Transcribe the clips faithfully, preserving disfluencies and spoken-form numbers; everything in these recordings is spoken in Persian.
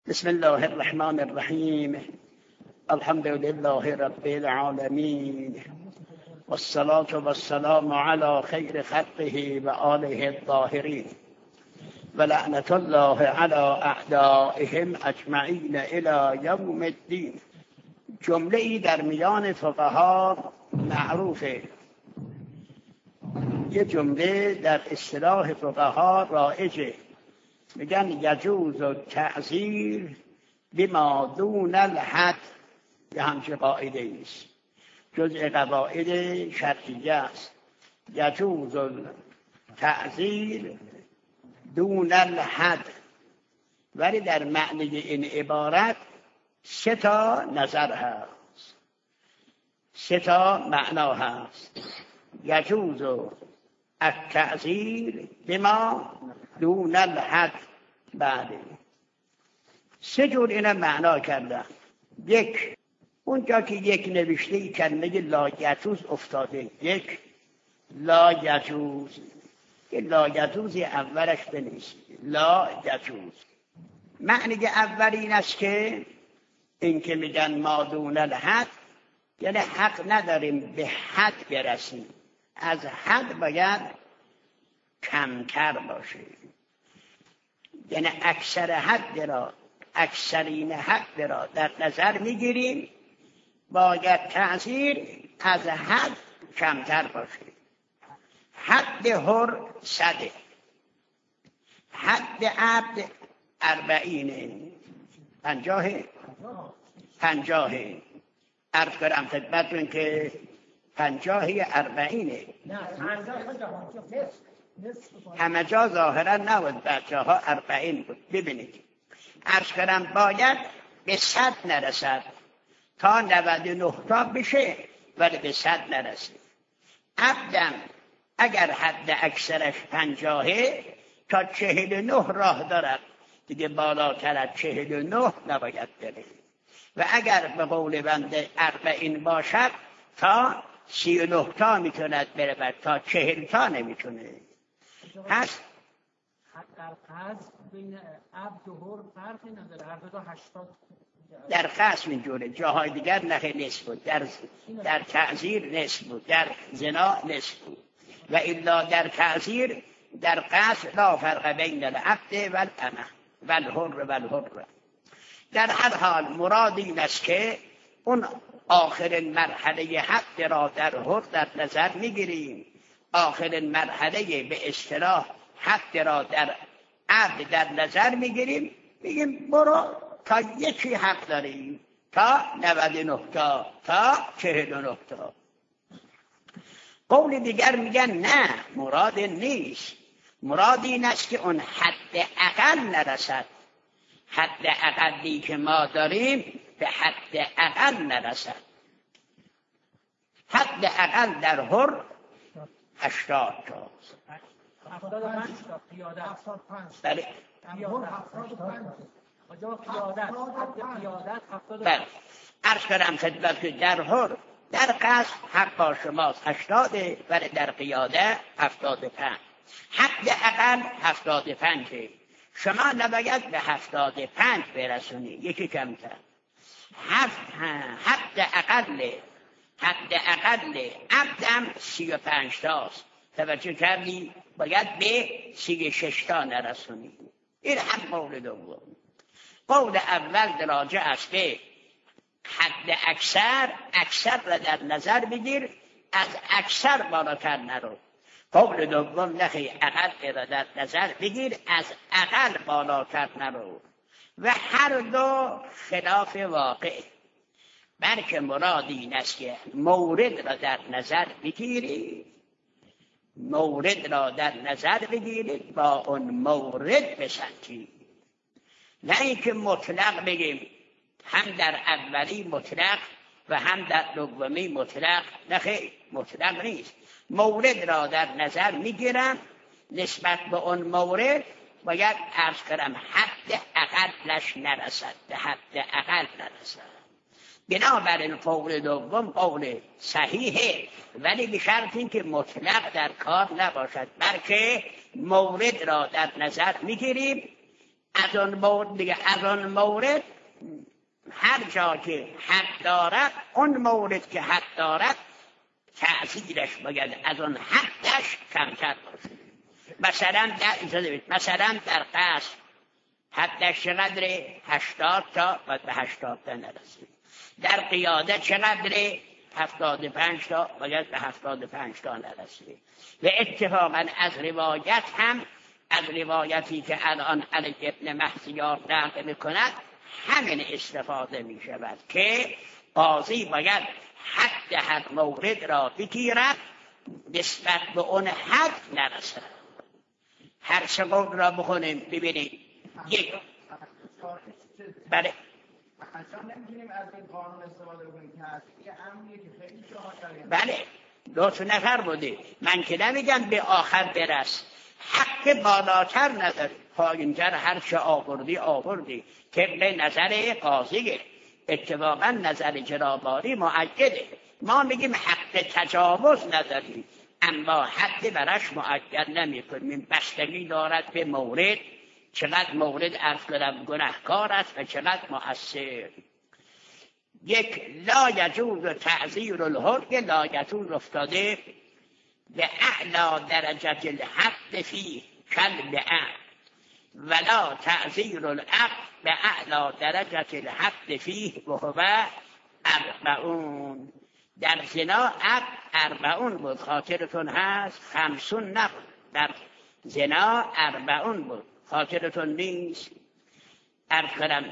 بسم الله الرحمن الرحیم. الحمد لله رب العالمین والصلاة والسلام على خیر خلقه و آله الطاهرین و لعنت الله على اعدائهم اجمعین الی یوم الدین. جمله ای در میان فقها معروفه، یه جمله در اصطلاح فقها رایجه، میگن یجوز التعزیر بما دون الحد. یه همچه قاعده ایست، جزء قواعد شرعیه است. یجوز التعزیر دون الحد، ولی در معنی این عبارت سه تا نظر هست، سه تا معنا هست. یجوز التعزیر بما دون الحد. بله، سه جور اینا معنا کردن. یک، اونجا که یک نوشته ای کلمه لا یجوز افتاده، یک لا یجوز، که لا یجوزی اولش بنویسید، لا یجوز. معنی اول این است که این که میگن ما دون الحد، یعنی حق نداریم به حد برسیم، از حد باید کمتر باشه، یعنی اکثر حد را، اکثرین حد را در نظر میگیریم، باید تعزیر از حد کمتر باشه. حد حر صده، حد عبد اربعینه، پنجاهه پنجاهه عرض کنم خدمتتون که پنجاهی اربعینه. همه جا ظاهرا نبود، بچه ها اربعین بود. ببینید، عرض کنم باید به صد نرسد، تا نود و نه تا بشه ولی به صد نرسید. عبدم اگر حد اکثرش پنجاهه، تا چهل و نه راه دارد دیگه، بالاتر از چهل و نه نباید بره. و اگر به قول بنده اربعین باشد، تا سی و نه تا میتوند بره، تا چهل تا نمیتونه. هست در قصد بین عبد و حر فرقی نداره، هر دو هشتاد. در قصد اینجوره، جاهای دیگر نخه نصف بود، در در تعزیر نصف بود، در زنا نصف بود. و الا در تعزیر در قصد لا فرق بین العبد و الامه و الحر و الحر. در هر حال مراد این است که اون آخرین مرحله حد را در حر در نظر میگیریم، آخرین مرحله به اصطلاح حد را در عبد در نظر میگیریم، میگیم برو تا یکی حق داریم، تا نود و نه تا، تا چهل و نه تا. قول دیگر میگن نه، مراد نیست، مراد این است که اون حد اقل نرسد، حد اقلی که ما داریم به حد اقل نرسد. حد اقل در حر هشتاد تا. هفتاد و پنج تا پیاده. بله. بله. عرض کردم خدمت که در حر در قصد حق با شماست هشتاده، ولی در قیاده هفتاد و پنج. حد اقل هفتاد و پنجه. شما نباید به هفتاد و پنج برسونی، یکی کمتر. حد اقل حد اقل عبدم سی و پنج تاست، توجه کردی؟ باید به سی و شش تا نرسونی. این هم قول دوم. قول اول راجع است به حد اکثر، اکثر را در نظر بگیر، از اکثر بالاتر نرو. قول دوم نخی، اقل را در نظر بگیر، از اقل بالاتر نرو. و هر دو خلاف واقع، بلکه مراد این است که مورد را در نظر بگیری، مورد را در نظر بگیرید، با اون مورد بسنجید. نه اینکه مطلق بگیم هم در اولی مطلق و هم در دومی مطلق. نه خیر، مطلق نیست. مورد را در نظر میگیرم، نسبت به اون مورد باید عرض کنم حد اقلش نرسد، به حد اقل نرسد. بنابراین قول دوم قول صحیحه، ولی به شرط این که مطلق در کار نباشد، بلکه مورد را در نظر میگیریم، از آن مورد دیگه از آن مورد هر جا که حد دارد، اون مورد که حد دارد تأثیرش باید از آن حدش کمتر باشه. مثلا در مثلا در قصد حدش چقدره؟ هشتاد تا باید به هشتاد تا نرسه. در قیاده چقدره؟ هفتاد و پنج تا باید به هفتاد و پنج تا نرسه. و اتفاقا از روایت هم، از روایتی که الان علی ابن مهزیار نقل میکند، همین استفاده می شود که قاضی باید حد هر مورد را بگیرد، نسبت به اون حد نرسد. هر سه قول را بخونیم ببینید. یک بله اصلا نمیتونیم از این قانون استفاده بکنیم که هست یه امریه که خیلی شما شاید بله دو تا نفر بوده. من که نمیگم به آخر برس، حق بالاتر نداره، پایینتر هر چه آوردی آوردی طبق نظر قاضیه. اتفاقا نظر جنابعالی مؤکده. ما میگیم حق تجاوز نداریم، اما حد برش مؤکد نمی کنیم. بستگی دارد به مورد، چقدر مورد عرض کنم گناهکار است و چقدر مؤثر. یک لا یجوز تعزیر الحر، لا یجوز افتاده به اعلی درجه الحد فی کلب عقل، ولا تعزیر العقل به اعلی درجه الحد فیه و هو اربعون. در زنا عقل اربعون بود، خاطرتون هست؟ خمسون نبود. در زنا اربعون بود، خاطرتون نیست؟ عرض کنم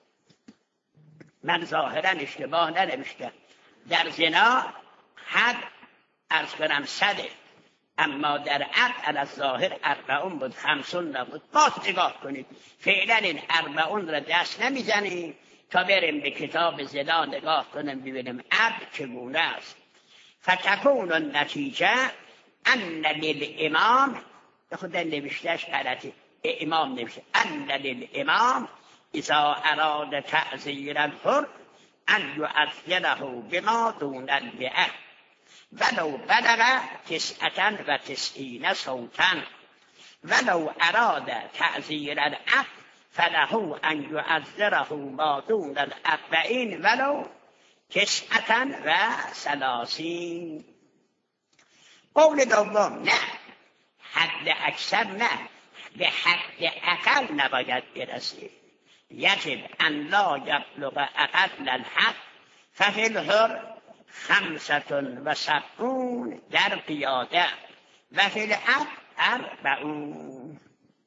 من ظاهرا اشتباه ننوشتم. در زنا حد عرض کنم صده، اما در عقل از ظاهر اربعون بود، خمسون نبود. باز نگاه کنید، فعلا این اربعون را دست نمیزنیم تا بریم به کتاب زنا نگاه کنیم ببینیم عقل چگونه است. فتکون النتیجه ان للامام، خود نوشتهش غلطه، امام نوشته ان للامام اذا اراد تعزیر الحر ان یعزره بما دون البعه ولو بلغ تسعة و تسعین صوتا، ولو اراد تعزیر العقل فله ان یعزره ما دون الاربعین ولو تسعة و ثلاثین. قول دوم نه، حد اکثر نه، به حد اقل نباید برسه. یجب ان لا یبلغ اقل الحد ففی الحر خمسة و سبعون در قیاده و فی العقل اربعون.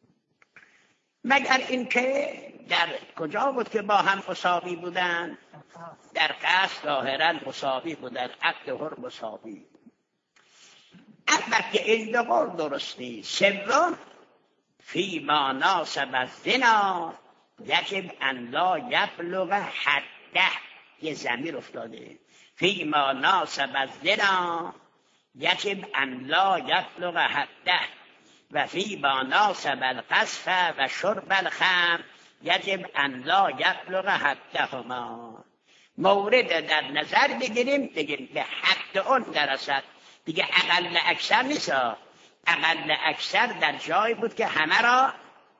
مگر اینکه در کجا بود که با هم مساوی بودن؟ در قصد ظاهرا مساوی بودن، عقل حر مساوی. البته این دو قول درست نیست. سوم فی ما ناسب الزنا یجب ان لا یبلغ حده، یه ضمیر افتاده، فی ما ناسب الزنا یجب ان لا یبلغ حده و فی ما ناسب القذف و شرب الخمر یجب ان لا یبلغ حدهما. مورد در نظر بگیریم بگیم به حد اون درصد، دیگه اقل اکثر نیست. اقل اکثر در جایی بود که همه را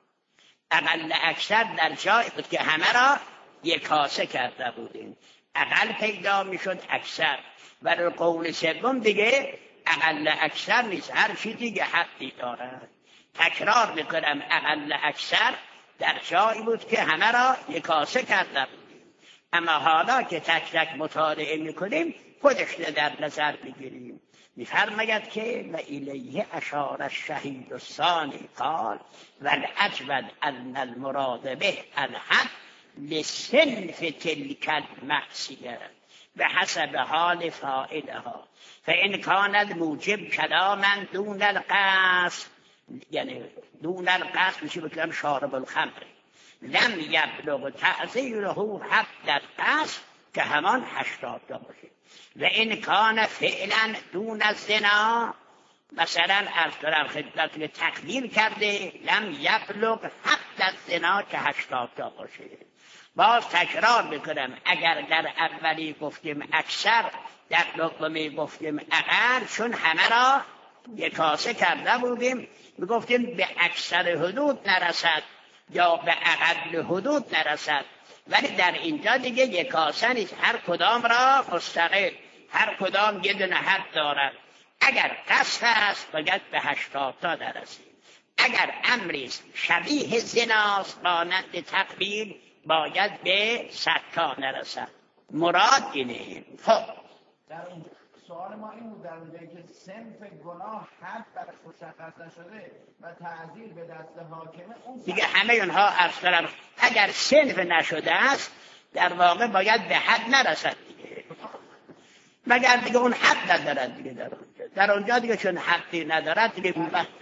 اقل اکثر در جایی بود که همه را یک کاسه کرده بودیم. اقل پیدا میشد اکثر. برای قول سوم دیگه اقل اکثر نیست، هر چیزی دیگه حدی دارد. تکرار میکنم، اقل اکثر در جایی بود که همه را یک کاسه کرده بودیم. اما حالا که تک تک مطالعه میکنیم خودش در نظر بگیریم. میفرماید که و الیه اشار الشهید الثانی قال والعجب ان المراد به الحد لصنف تلك المعصیه بحسب حال فاعلها فان كان الموجب کلاما دون القصد، یعنی دون القصد میشه بکنم شارب الخمر، لم یبلغ تعزیره حد القصد که همان هشتاد تا باشه. و این کان فعلا دون الزنا، مثلا از طرف خدمتتون تقدیر کرده لم یبلغ حد الزنا که هشتاد تا باشه. باز تکرار میکنم، اگر در اولی گفتیم اکثر، در دومی گفتیم اقل، چون همه را یک کاسه کرده بودیم میگفتیم به اکثر حدود نرسد یا به اقل حدود نرسد. ولی در اینجا دیگه یکاسا نیست، هر کدام را مستقل، هر کدام یه دونه حد دارد. اگر قصد است باید به هشتاد تا نرسید. اگر امری شبیه زناست مانند تقبیل باید به صد تا نرسد. مراد اینه. خب در اونجا سوال ما این بود، در اونجایی که صنف گناه حد برش مشخص نشده و تعزیر به دست حاکمه، اون دیگه همه اونها عرض کردم اگر صنف نشده است در واقع باید به حد نرسد دیگه، مگر دیگه اون حد ندارد دیگه. در اونجا در اونجا دیگه چون حدی ندارد دیگه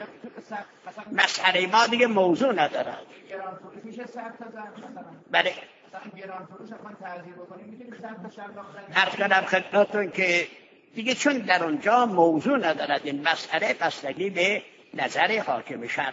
مسئله ما دیگه موضوع ندارد. گران فروش میشه صد تا زن مثلا؟ بله مثلا گران فروش اخوان تعزیر بکنیم میتونیم صد تا شب بخوریم؟ عرض کردم خدمتتون که دیگه چون در اونجا موضوع ندارد این مسئله، بستگی به نظر حاکم شرط.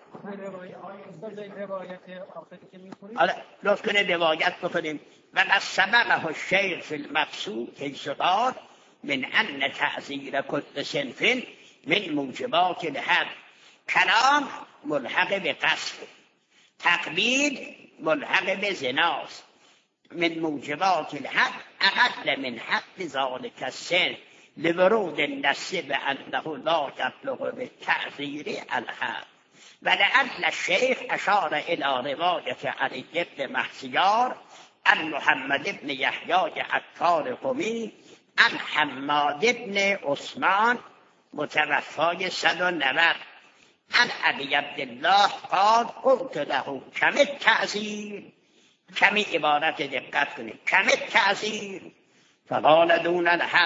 حالا لطف کنید روایت بکنیم. و از سبقه الشیخ فی المقصود حیث قال من ان تعزیر کل صنف من موجبات الحد. کلام ملحق به قصد، تقبیل ملحق به زناست. من موجبات الحد اقل من حد ذلك السن لورود النص بانه لا يبلغ بالتعزیر الحد. ولعل الشيخ اشار الى روايه علي بن محسیار عن محمد بن يحيى عطار قمی عن حماد بن عثمان متوفای صد و نود عن ابي عبد الله قال قلت له كم التعزیر، کمی عبارت دقت کنید، کم التعزیر، فقال دون الحد.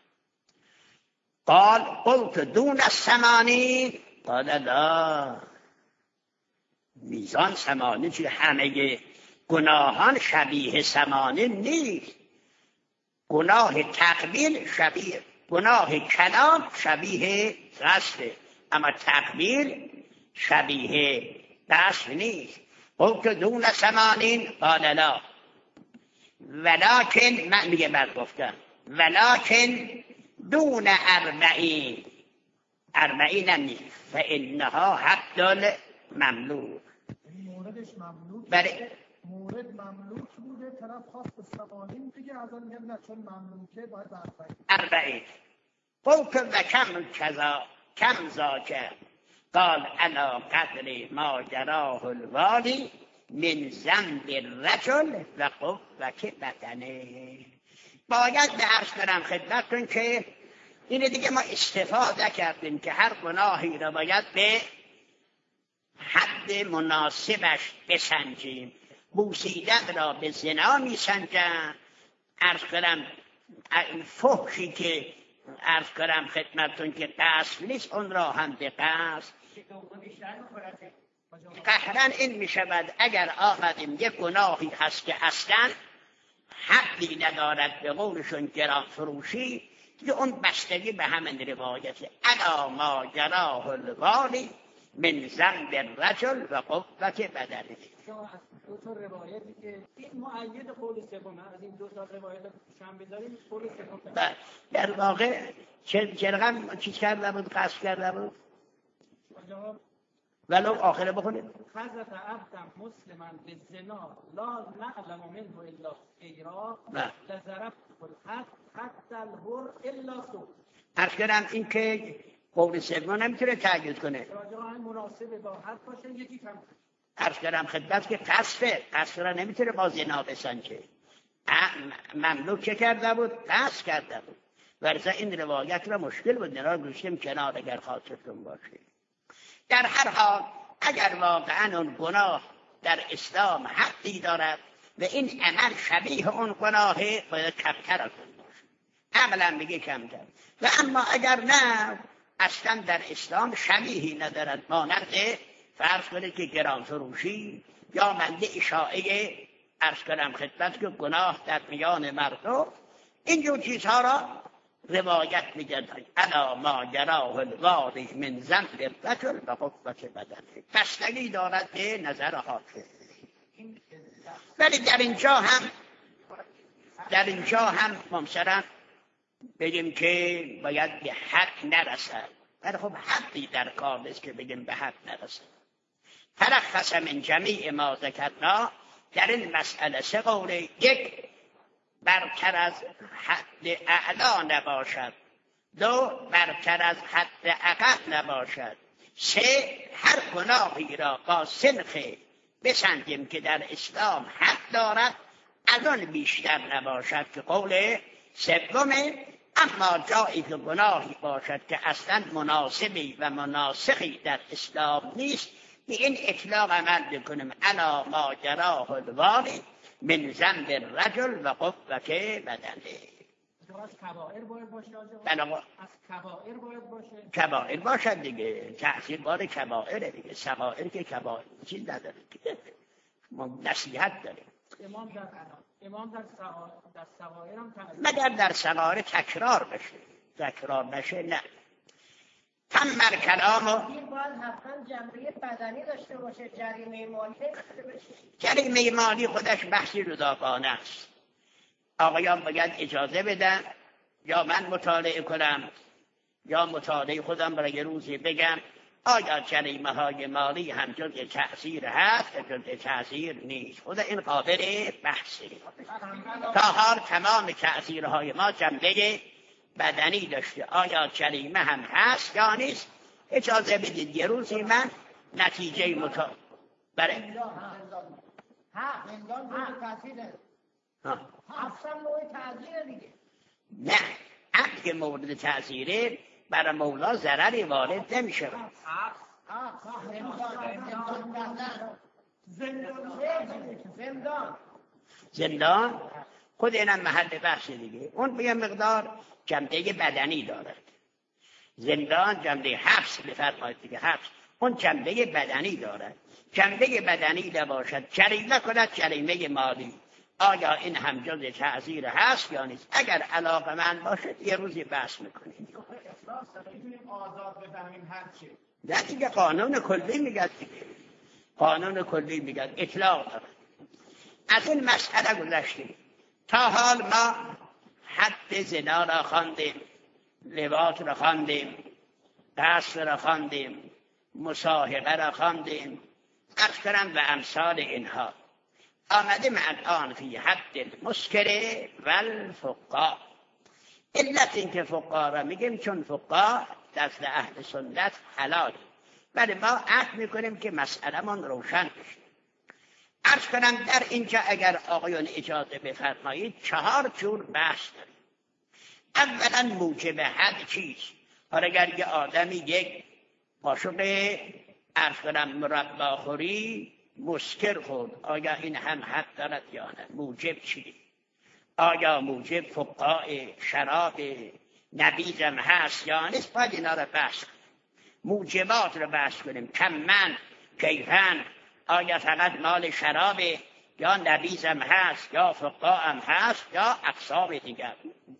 قال قلت دون الثمانین، قال لا، میزان ثمانین چیه؟ همه گناهان شبیه ثمانین نیست. گناه تقبیل شبیه، گناه کلام شبیه قصد، اما تقبیل شبیه قصد نیست. قلت دون ثمانین، قال لا، ولكن من میگه بعد گفتم ولكن دون اربعین، اربعین هم نیست، فانها حد مملوک. موردش مملوک، بله مورد مملوک بوده، طرف خواست به ثمانین دیگه، از آن میگه نه چون مملوکه باید اربعین. اربعین. قلت و کم کذا کم ذاکر، قال انا قدر ما جراه الوالی من ذنب الرجل و قوت بدنه. باید به عرض کنم خدمتتون که این دیگه ما استفاده کردیم که هر گناهی را باید به حد مناسبش بسنجیم. بوسیدن را به زنا می سنجن، عرض کنم فحشی که عرض کنم خدمتتون که قصد نیست اون را هم به قصد. قهرن این می شود اگر آمدیم یک گناهی هست که اصلا حدی ندارد به قولشون گران فروشی، که اون بستگی به همین روایته الا ما جراه الوالی من ذنب الرجل و قوت بدنه. دو تا روایتی که این مؤید قول سوم، از این دو تا روایت شام بذاریم قول سوم. در واقع چه رقم چیز کرده بود، قصد کرده بود ولو آخره بخونید. خذف عبدا مسلما بالزنا لا نعلم منه الا خیرا لضرب الحد حتى الحر الا سو. عرض کردم این که قول سوم نمیتونه تأکید کنه، راجع هم مناسب با حد باشه، یکی کم. عرض کردم خدمت که قصده، قصد را نمیتونه با زنا بسنجه. مملوک چه کرده بود؟ قصد کرده بود. ورزه این روایت را مشکل بود، نرا گوشتیم کنار اگر خاطرتون باشه. در هر حال اگر واقعا اون گناه در اسلام حدی دارد و این عمل شبیه اون گناهه، باید کمتر از اون باشه. عملا بگه کمتر. و اما اگر نه اصلا در اسلام شبیهی ندارد، مانند فرض کنید که گران فروشی یا منده اشاعه، عرض کنم خدمت که گناه در میان مردم، اینجور چیزها را روایت میگن الا ما جراه الوالی من ذنب الرجل و قوت بدنه. بستگی دارد به نظر حاکم. ولی در اینجا هم در اینجا هم ممثلا بگیم که باید به حد نرسد، ولی خب حدی در کار نیست که بگیم به حد نرسد. ترخص من جمیع ما ذکرنا، در این مسئله سه قوله. یک، برتر از حد اعلا نباشد. دو، برتر از حد اقل نباشد. سه، هر گناهی را با سنخ بسنجیم که در اسلام حد دارد از آن بیشتر نباشد که قول سومه. اما جایی که گناهی باشد که اصلا مناسبی و مناسخی در اسلام نیست، به این اطلاق عمل کنیم الا ما جراه الوالی من ذنب الرجل و قوت بدنه. از کبائر باید باشه بله، از کبائر باید باشه. کبائر باشد دیگه، تحصیل بار کبائره دیگه. صغائر که کبائر چیز نداره، ما نصیحت داریم. امام در امام در صغائر در صغائر هم تعریف، مگر در صغائر تکرار بشه، تکرار بشه نه. تم بر کلامو این باید حتما جنبه بدنی داشته باشه، جریمه مالی داشته باشه. جریمه مالی خودش بحثی جداگانه است. آقایان باید اجازه بدن یا من مطالعه کنم یا مطالعه خودم برای یه روزی بگم آیا جریمه های مالی هم جزء تأثیر هست یا جزء تأثیر نیست. خود این قابل بحثه. تا حال تمام تأثیرهای ما جنبه بدنی داشته. آیا جریمه هم هست یا نیست؟ اجازه بدید یه روزی من نتیجه مطالعه برای ها زندان بود تأثیره. افسان نوع تعذیر دیگه. نه، عقل که مورد تعذیره برای مولا ضرری وارد نمیشه. زندان زندان خود اینم محل بحث دیگه. اون به یه مقدار جنبه بدنی دارد. زندان جنبه حبس بفرمایید دیگه، حبس اون جنبه بدنی دارد. جنبه بدنی نباشد جریمه کند جریمه مالی. آیا این هم جز تعذیر هست یا نیست؟ اگر علاقه من باشد یه روزی بحث میکنیم. میتونیم آزاد بفهمیم هر چی. نه دیگه قانون کلی میگه دیگه. قانون کلی میگه اطلاق دارد. از این مسئله گذشتیم. تا حال ما حد زنا را خواندیم، لواط را خواندیم، قصد را خواندیم، مصاحبه را خواندیم، اکثرا و امثال اینها. آمدیم الان فی حد المسکر و الفقا. علت این که فقا را میگیم چون فقا دست اهل سنت حلال، ولی ما عهد میکنیم که مسئله من روشن بشه. عرض کنم در اینجا اگر آقایان اجازه بفرمایید چهار جور بحث داریم. اولا موجب حد چیست؟ حالا اگر یه آدمی یک قاشق عرض کنم مرباخوری مسکر خورد، آیا این هم حد دارد یا نه؟ موجب چی؟ آیا موجب فقاع شراب نبیذم هست یا نیست؟ باید اینا را بحث کنیم. موجبات را بحث کنیم. کمن، کیفن، آیا فقط مال شراب یا نبیذم هست یا فقاع هم هست یا اقسام دیگر.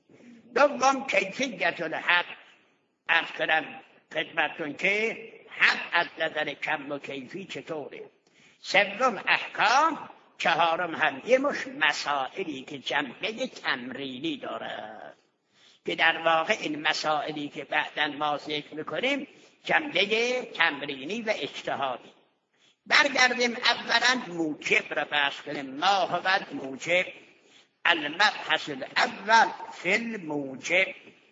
دوم کیفیت الحد. عرض کنم خدمتتون که حد از نظر کم و کیفی چطوره. سوم احکام. چهارم هم یه مش مسائلی که جنبه تمرینی داره که در واقع این مسائلی که بعداً ما ذکر میکنیم جنبه تمرینی و اجتهادی. برگردیم اولا موجب را بحث کنیم. ما هو موجب. المبحث الاول فی الموجب.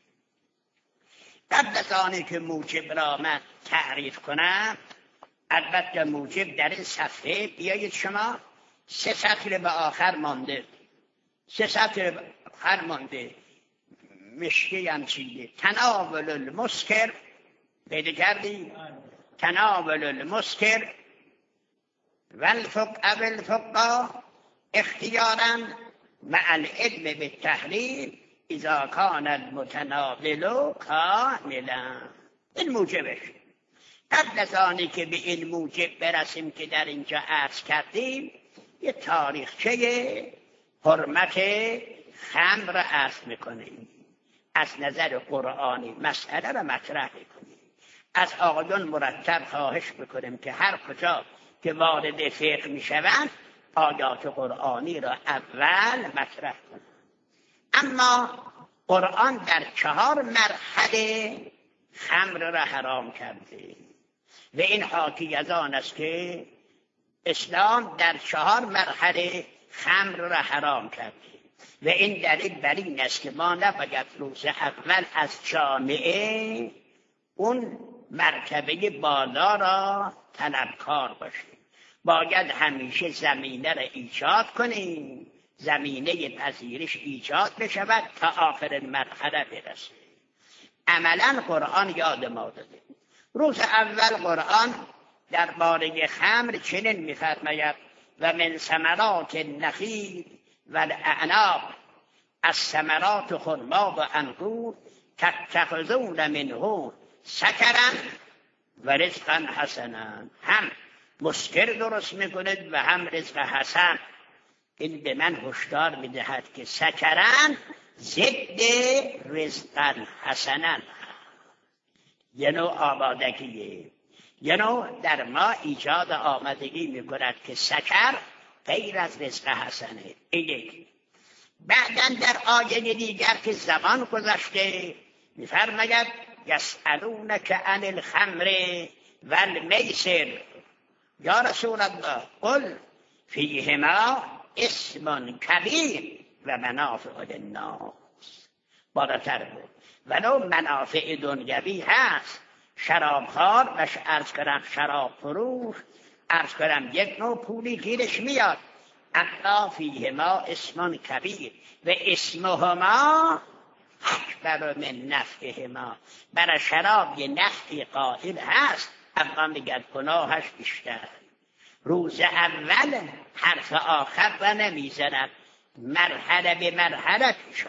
قبل از آنی که موجب را من تعریف کنم، البته موجب در این صفحه بیایید شما سه سطر به آخر مانده، سه سطر به آخر مانده مشکی هم چیده. تناول المسکر پیدا کردی؟ تناول المسکر والفقه والفقه اختیارا مع العلم بالتحلیل اذا کان المتناول کاملا. این موجبش. قبل از آنی که به این موجب برسیم که در اینجا عرض کردیم، یه تاریخچه حرمت خمر را عرض میکنیم. از نظر قرآنی مسئله را مطرح میکنیم. از آقایان مرتب خواهش میکنیم که هر کجا که وارد فقه میشوند آیات قرآنی را اول مطرح کنند. اما قرآن در چهار مرحله خمر را حرام کرده و این حاکی از آن است که اسلام در چهار مرحله خمر را حرام کرد و این دلیل بر این است که ما نباید روز اول از جامعه اون مرتبه بالا را طلبکار باشیم. باید همیشه زمینه را ایجاد کنیم، زمینه پذیرش ایجاد بشود تا آخر مرحله برسیم. عملا قرآن یاد ما داده. روز اول قرآن درباره خمر چنین می‌فرماید و من ثمرات النخیل و الاعناب، از ثمرات خرما و انگور تتخذون منه سکرا و رزقا حسنا، هم مسکر درست میکنید و هم رزق حسن. این به من هشدار میدهد که سکرا ضد رزقا حسنا، یه نوع آمادگیه، یه نوع در ما ایجاد آمادگی میکند که سکر غیر از رزق حسنه. این یک. بعداً در آیه دیگر که زمان گذشته میفرماید یسألونک عن الخمر والمیسر یا رسول الله قل فیهما اسم کبیر و منافع للناس. بالاتر بود ولو منافع دنیوی هست. شرابخوار و عرض کنم شراب فروش، عرض کنم یک نوع پولی گیرش میاد. اما فیهما اسم کبیر و اسمهما اکبر من نفعهما. برای شراب یه نفعی قائل هست، اما میگه گناهش بیشتر. روز اول حرف آخر را نمیزند، مرحله به مرحله پیش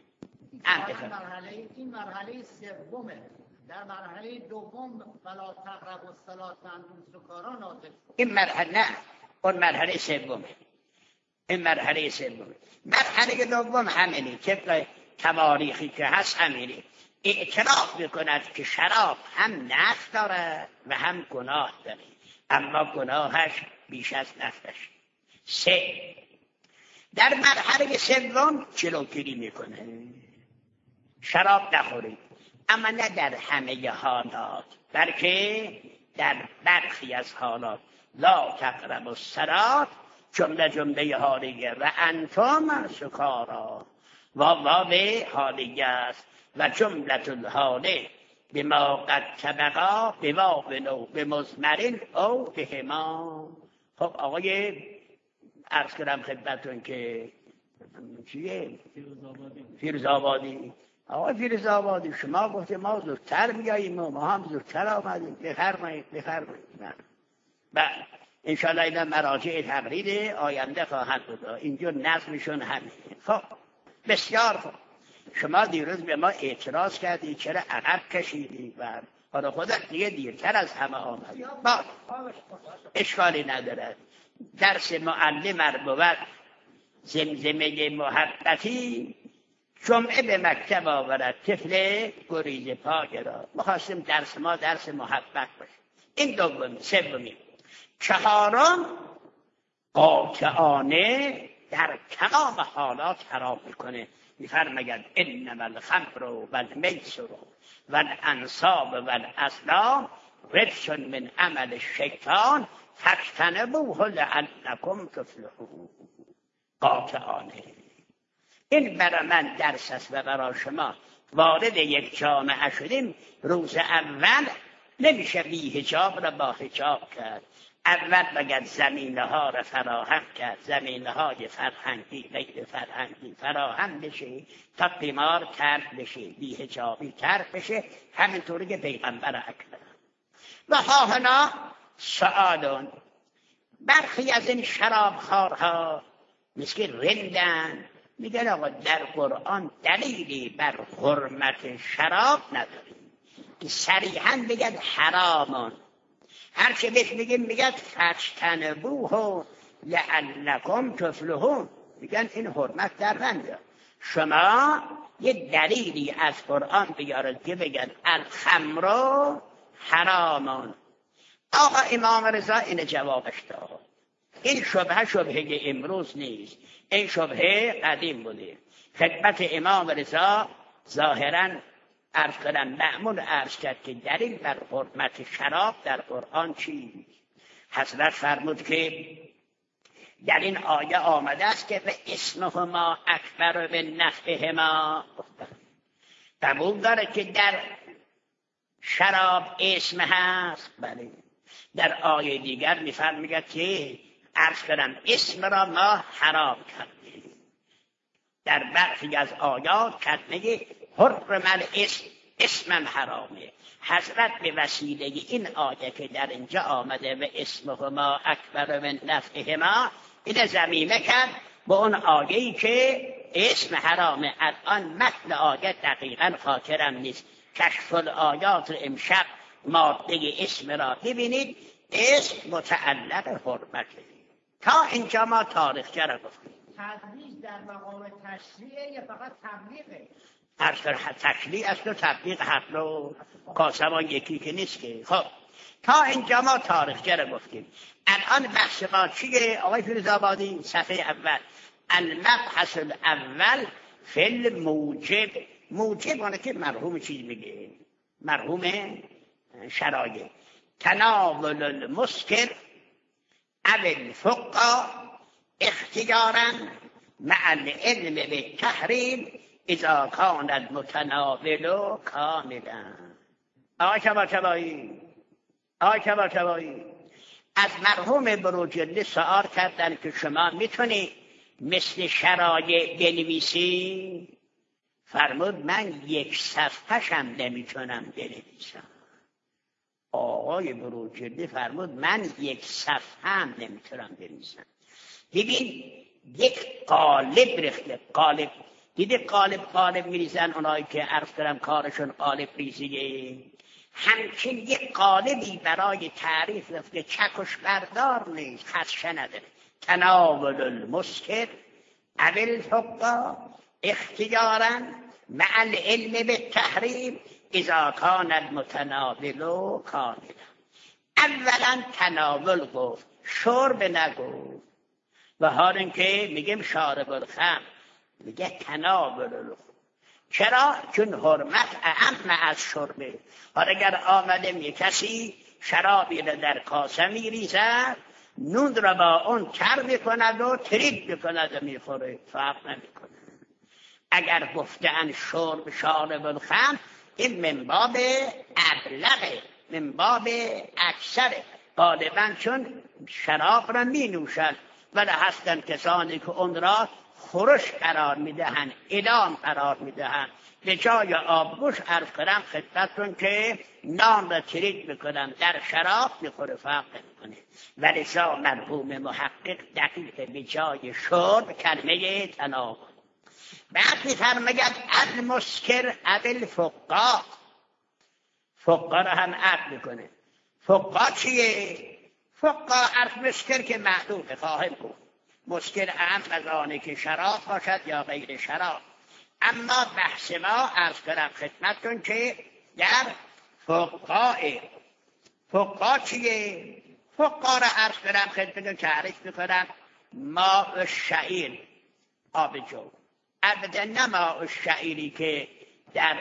آمد. این مرحله سومه. در مرحله دوم فلا تقربوا الصلاة وانتم سکارا نازل. این مرحله نه، اون مرحله سومه. این مرحله سومه. مرحله دوم همینه، طبق تواریخی که هست همینه. اعتراف میکند که شراب هم نفع داره و هم گناه داره، اما گناهش بیش از نفعش. سه، در مرحله سوم جلوگیری میکنه شراب نخورید، اما نه در همه حالات، بلکه در برخی از حالات. لا تقربوا الصلاة جمله جمله حالیه و انتم سکارا، واو حالیه است و جملة الحاله بما قد سبقا بواو نو بمضمر او بهما. خب آقای عرض کردم خدمتون که چیه؟ فیروزآبادی. آقای فیروزآبادی شما گفته ما زودتر بیاییم و ما هم زودتر آمدیم. بفرمایید بفرمایید. و انشاءالله اینا مراجع تقریر آینده خواهد بود. اینجور نظمشون همین. خب بسیار خوب. شما دیروز به ما اعتراض کردی چرا عقب کشیدی و حالا خودت دیگه دیرتر از همه آمدی. با اشکالی ندارد. درس معلم مربوط زمزمه محبتی جمعه به مکتب آورد طفل گریز پای را. ما خواستیم درس ما درس محبت باشه. این دومی. سومی. چهارم قاطعانه در تمام حالات حرام میکنه. میفرماید انما الخمر والمیسر والانصاب والازلام رجس من عمل الشیطان فاجتنبوه لعلکم تفلحون. قاطعانه. این برای من درس است و برای شما وارد یک جامعه شدیم. روز اول نمیشه بی حجاب را با حجاب کرد. اول باید زمینه ها را فراهم کرد، زمینه های فرهنگی غیر فرهنگی فراهم بشه تا قمار ترک بشه، بی حجابی ترک بشه، همینطوری که پیغمبر اکرم. و ها هنا سؤالون. برخی از این شرابخوارها مثل رندن میگن آقا در قرآن دلیلی بر حرمت شراب نداریم که صریحاً بگد حرامون. هر چه بهش میگیم میگد فاجتنبوه لعلکم تفلحون. میگن این حرمت در بنده. شما یه دلیلی از قرآن بیارد که بگن الخمر حرامون. آقا امام رضا این جوابش داد. این شبهه شبهه امروز نیست، این شبهه قدیم بوده. خدمت امام رضا ظاهراً عرض کنم معمول عرض کرد که دلیل بر حرمت شراب در قرآن چیست. حضرت فرمود که در این آیه آمده است که به اسمهما اکبر به نفعهما. قبول داره که در شراب اسم هست؟ بله. در آیه دیگر میفرماید که عرض کردم اسم را ما حرام کردیم. در برخی از آیات کلمه حرم الاسم اسمم حرامه. حضرت به وسیله این آیه که در اینجا آمده و اسمهما اکبر من نفعهما این ضمیمه کرد با اون آیه‌ای که اسم حرامه. الان متن آیه دقیقاً خاطرم نیست. کشف الآیات رو امشب ماده اسم را ببینید. اسم متعلق حرمته. تا اینجا ما تاریخچه را گفتیم. تدریج در مقام تشریع یا فقط تبلیغه؟ اصلا تشریع است و تبلیغ حق و کاسمان یکی که نیست که. خب تا اینجا ما تاریخچه را گفتیم. الان بحث ما چیه آقای فیروزآبادی؟ صفحه اول المبحث الاول فی الموجب. موجب اونه که مرحوم چیز میگه، مرحوم شرایع. تناول المسکر او الفقا اختیارا مع العلم بالتحریم اذا کان المتناول کاملا. آقای طباطبایی آقای طباطبایی از مرحوم بروجردی سؤال کردن که شما میتونی مثل شرایع بنویسی؟ فرمود من یک صفحه‌شم نمیتونم بنویسم. آقای بروجردی فرمود من یک صفحه‌ام نمیتونم بنویسم. ببین یک قالب ریخته. قالب دیدی قالب قالب میریزن اونایی که عرض کردم کارشون قالب ریزیه. همچین یک قالبی برای تعریف رفته، چکش بردار نیست، خدشه نداره. تناول المسکر او الفقا اختیارا مع العلم بالتحریم اذا کان المتناول کاملا. اولا تناول گفت، شرب نگفت. و حال اینکه میگیم شارب الخمر، میگه تناول الخمر. چرا؟ چون حرمت اعم از شربه. حالا اگر آمده می کسی شرابی را در کاسه میریزد، نون را با اون تر میکند و تریک میکند و میخوره، فرق نمیکنه. اگر گفتن شرب شارب الخمر، این من باب ابلغه، من باب اکثره. غالبا چون شراب را می نوشد ولی هستن کسانی که اون را خورش قرار میدهن، ادام قرار میدهن. به جای آبگوش عرض کردم خدمتتون که نان را تریک میکنم در شراب میخوره، فرق نمیکنه. ولی شا مرحوم محقق دقیق به جای شرب کلمه تناول. بعد میفرماید المسکر او الفقا. فقا را هم عقل میکنه. فقا چیه؟ فقا عرض مسکر که معدوم خواهد بود. مسکر اهم از آنه که شراب باشد یا غیر شراب. اما بحث ما عرض کردم خدمتتون که در فقا. فقا چیه؟ فقا را عرض کردم خدمتتون تعریف میکنم. ماء الشعیر، آب جو. البته نه ماء الشعیری که در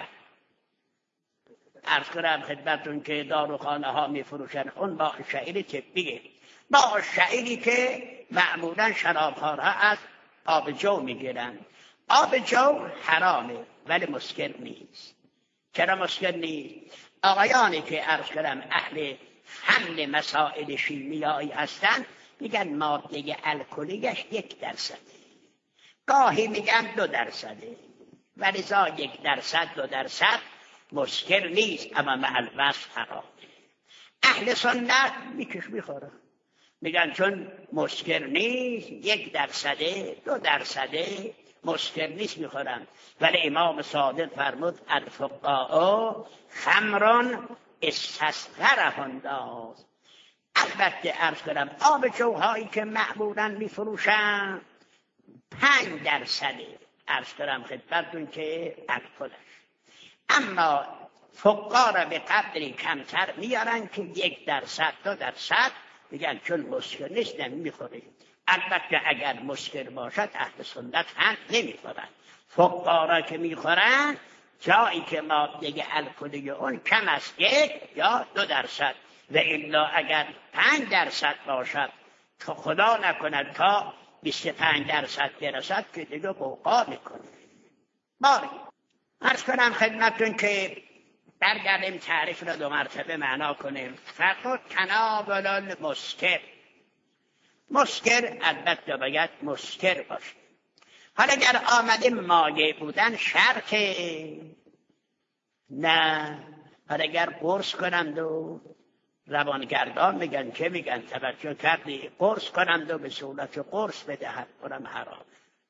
عرض کردم خدمتتون که داروخانه ها میفروشن، اون ماء الشعیری طبیه. ماء الشعیری که معمولا شرابخوارها از آب جو میگیرن. آب جو حرامه ولی مسکر نیست. چرا مسکر نیست؟ آقایانی که عرض کردم اهل فن مسائل شیمیایی هستن میگن ماده الکلیش یک درصده، گاهی میگن دو درصده، ولی زا یک درصد دو درصد مسکر نیست، اما مع الوصف حرامه. اهل سنت میکش میخوره، میگن چون مسکر نیست یک درصده دو درصده مسکر نیست میخورن. ولی امام صادق فرمود الفقاء خمرون استصغره الناس. البته عرض کنم آب جوهایی که معمولا میفروشن پنج درصده، عرض کنم خدمتتون که الکلش. اما فقا را به قدری کمتر میارن که یک درصد دو درصد، میگن چون مسکر نیست نمیخوره. البته اگر مسکر باشد اهل سنت هم نمیخورن. فقا را که میخورن جایی که ماده الکلی اون کم است یک یا دو درصد، و الا اگر پنج درصد باشد که خدا نکند تا بیست و پنج درصد برسد که دیگه بقا میکنه. باری عرض کنم خدمتون که برگردیم تعریف را دو مرتبه معنا کنیم. فقط تناول المسکر، مسکر البته باید مسکر باشه. حالا اگر آمده مایع بودن شرطه؟ نه. حالا اگر قرص کنند و روانگردان میگن که میگن توجه کردی قرص کنند و به صورت قرص بدهد، اونم حرام.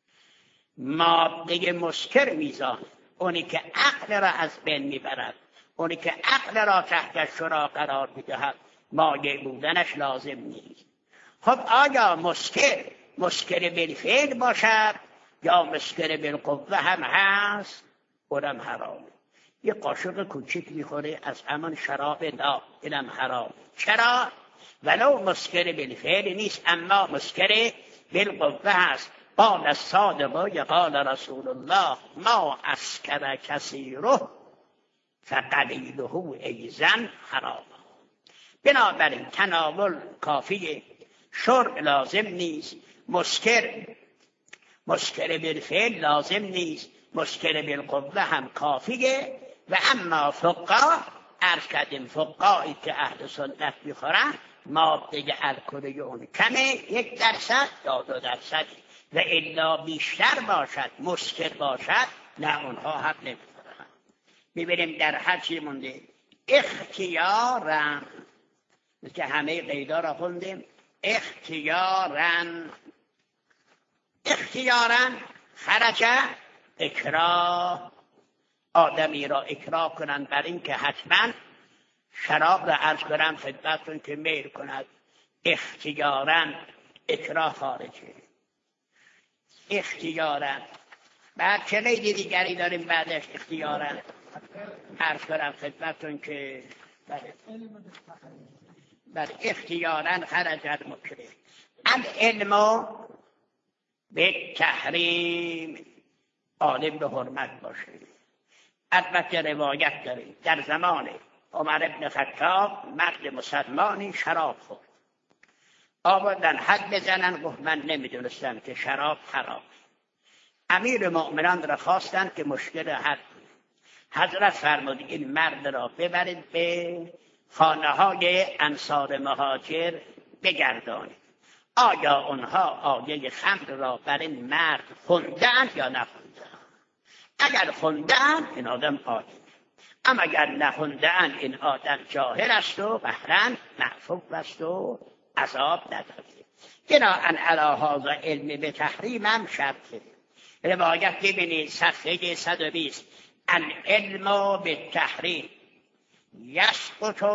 ماده مسکر میزان، اونی که عقل را از بین میبرد، اونی که عقل را تحت شرا قرار میدهد، مایع بودنش لازم نیست. خب آیا مسکر مسکر بالفعل باشد یا مسکر بالقوه هم هست؟ اونم حرام. یه قاشق کوچیک میخوره از همان شراب لا، اینم حرام. چرا؟ ولو مسکر بالفعل نیست اما مسکر بالقوه هست. قال الصادق قال رسول الله ما اسکر کثیره فقلیله ایضا حرام. بنابراین تناول کافیه، شرب لازم نیست، مسکر مسکر بالفعل لازم نیست، مسکر بالقوه هم کافیه. و اما فقها عرض کردیم فقهایی که اهل سنت میخورن ماده الکلی اون کمه، یک درصد یا دو درصد، و الا بیشتر باشد مسکر باشد نه، اونها حق نمیخورن. ببینیم در هر چی مونده اختیارن که همه قیدا را خوندیم. اختیارن اختیارن خرج اکراه، آدمی را اکراه کنند بر این که حتما شراب را عرض کنم خدمتتون که میل کند. اختیارن اکراه خارجه. اختیارن بعد چه قید دیگری داریم بعدش؟ اختیارن عرض کنم خدمتتون که بله بله اختیارن خرج المکره. العلم به تحریم، عالم به حرمت باشه. البته روایت داریم در زمان عمر ابن خطاب مرد مسلمانی شراب خورد، آوردن حد بزنن، گفت من نمیدونستم که شراب حرام. امیر مؤمنان را خواستن که مشکل حد. حضرت فرمود این مرد را ببرید به خانه های انصار مهاجر بگردانید، آیا اونها آیه خمر را بر این مرد خوندن یا نخوندن؟ اگر خوندن این آدم عالم، اما اگر نخوندن این آدم جاهل است و بهرن معفوف است و عذاب نداره. بناهن علی هذا علم به تحریم هم شرطه. روایت ببینید صفحه صد و بیست. العلم به تحریم یسقط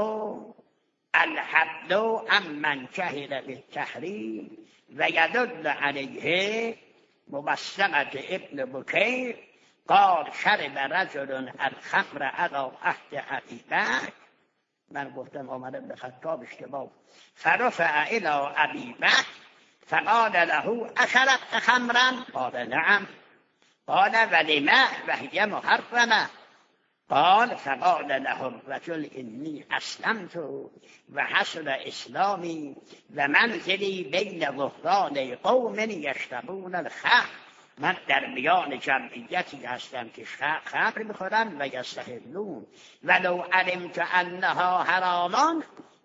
الحد عمن جهل به تحریم و یدل علیه مبسمة ابن بکیر قال شرب رجل الخمر علی عهد ابی بکر. من گفتم عمر بن خطاب اشتباه. فرفع الى ابی بکر فقال له اشربت خمرا؟ قال نعم. قال ولما؟ وهي محرمه. قال فقال له الرجل انی اسلمت و حصل اسلامی و منزلی بین ظهران قوم یشربون الخمر. من در میان جمعیتی هستم که خمر میخورن و یستحلون ولو علمت انها حرامان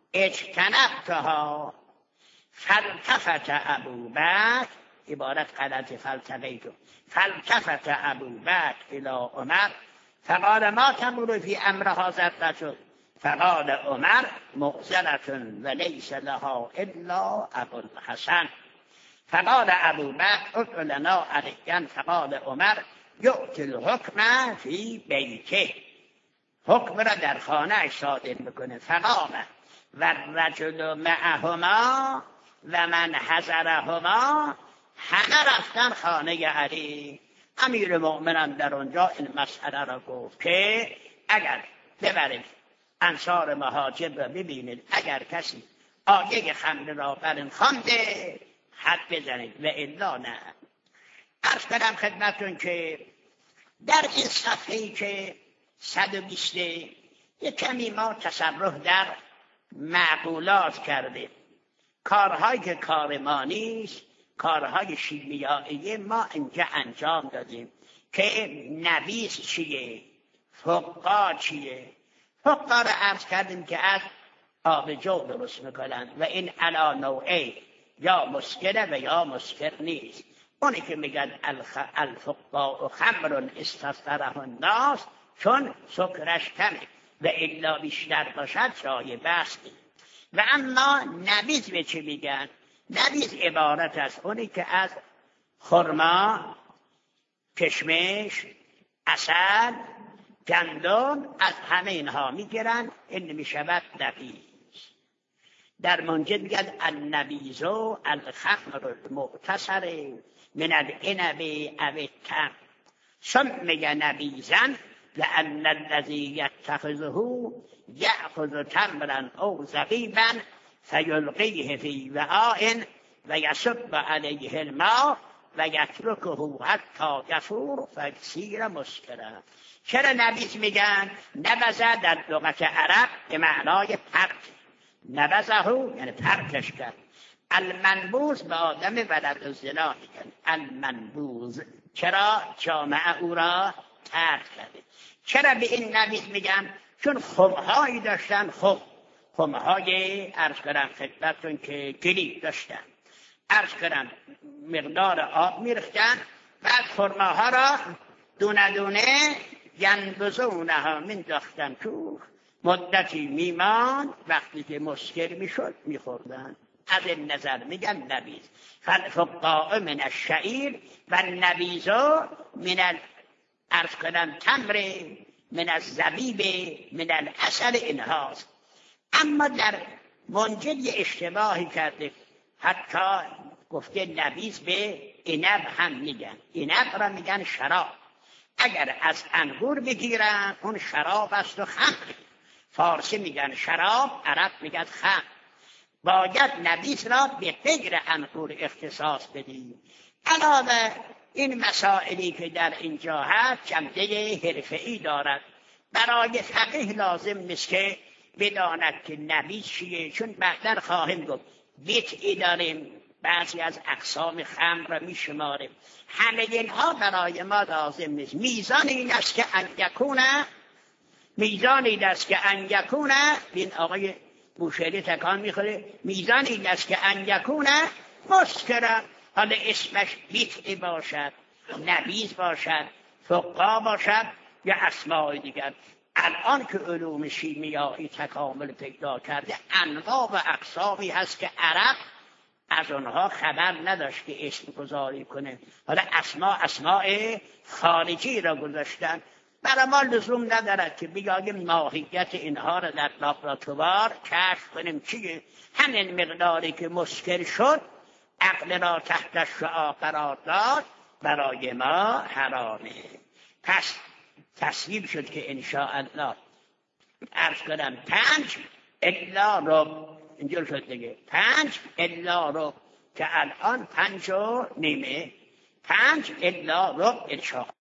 اجتنبتها. فالتفت ابو بکر، عبارت غلط فالتفت فالتفت ابو بکر الى عمر فقال ما تقول في امر هذا الرجل؟ فقال عمر مؤذنة وليس لها الا ابو الحسن. فقال ابو بکر ادع لنا عليا. فقال عمر یؤتی الحکم فی بیته، حکم را در خانه صادر میکنه. فقام و الرجل معهما و من حضرهما، همه رفتن خانه علی. امیر مؤمنان در اونجا این مسئله را گفت که اگر ببرید انصار مهاجر را ببینید، اگر کسی آیه خمر را برین خوانده حد بزنید و الا نه. عرض کنم خدمتون که در این صفحه‌ای که صد و بیست یک کمی ما تصرف در معقولات کرده. کارهایی که کار ما نیست، کارهای شیمیایی ما اینجا انجام دادیم که نبیذ چیه، فقا چیه. فقا رو عرض کردیم که از آب جو درست میکنن و این علا نوعه، یا مسکره و یا مسکر نیست. اونی که میگن الفقا و خمر استثره الناس چون سکرش کمه و الا بیشتر باشد جای بحث. و اما نبیذ به چی میگن؟ نبیذ عبارت است اونی که از خرما، کشمش، عسل، گندم، از همه اینها میگیرن، این میشود نبیذ. در منجد میگن النبیذ الخمر المعتصر من العنب او التمر. ثم میگن نبیذن لأن الذي يتخذه يأخذ تمرا أو زبيبا فيلقيه في وعاء ويصب عليه الماء ويتركه حتى يفور فيصير مسكرا. چرا نبیذ میگن؟ نبذه در لغت عرب به معنای پرت، نبذه یعنی پرتش کرد. المنبوذ به آدم ولد الزنا میگن المنبوذ. چرا؟ جامعه او را ترک کرده. چرا به این نبیذ میگن؟ چون خمهایی داشتن، خم خمهای عرض کردم خدمتتون که گلی داشتن، عرض کردم مقدار آب میرختن، بعد خرماها را دونه دونه ینبذونها مینداختن تو، مدتی میمان، وقتی که مسکر میشد میخوردن. از این نظر میگن نبیذ. فالفقاء من الشعیر و النبیذ من عرض کنم تمر، من الزبیب، من العسل، اینهاست. اما در منجد یه اشتباهی کرده، حتی گفته نبیذ به عنب هم میگن. عنب را میگن شراب. اگر از انگور بگیرن اون شراب است و خمر. فارسی میگن شراب، عرب میگن خمر. باید نبیذ را به غیر انگور اختصاص بدیم. علاوه این مسائلی که در اینجا هست جنبه حرفه‌ای دارد. برای فقیه لازم نیست که بداند که نبیذ چیه، چون بعدا خواهیم گفت بیتعی داریم، بعضی از اقسام خمر را میشماریم. همه اینها برای ما لازم نیست. میزان این است که انگکونه، میزان این است که انگکونه، این آقای بوشهری تکان میخوره، میزان این است که انگکونه مسکره. حالا اسمش بیتعی باشد، نبیذ باشد، فقا باشد یا اسماء دیگر. الان که علوم شیمیایی تکامل پیدا کرده، انواع و اقسامی هست که عرب از اونها خبر نداشت که اسم گذاری کنه. حالا اسماء اسماء خارجی را گذاشتن. برای ما لزوم ندارد که بگیم ماهیت اینها را در لابراتوار کشف کنیم چیه. همین مقداری که مسکر شد عقل را تحت شعاع قرار داد، برای ما حرامه. پس تصویب شد که انشاءالله عرض کنم پنج الا رب، اینجور شد دیگه، پنج الا رب، که الان پنج و نیمه، پنج الا رب انشاءالله.